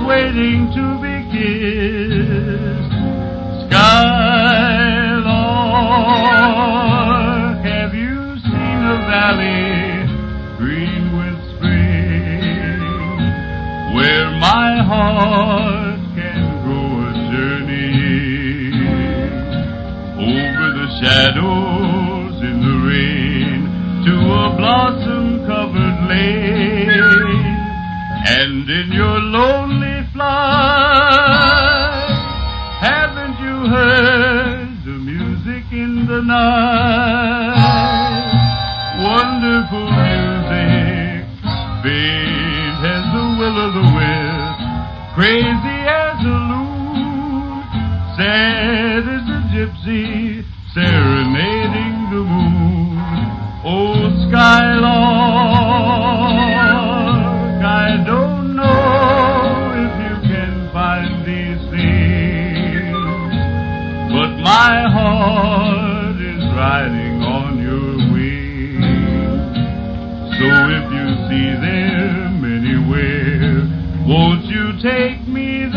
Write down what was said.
waiting to be kissed. Skylark, have you seen a valley green with spring, where my heart can go a journeying over the shadows in the rain to a blossom-covered lane? And in your lonely flight, haven't you heard the music in the night? Wonderful music, faint as the will-o'-the-wisp, crazy as a loon, sad as a gypsy serenading the moon. Oh, Skylark, I don't know if you can find these things, but my heart is riding on your wings. So if you see them anywhere, won't you take me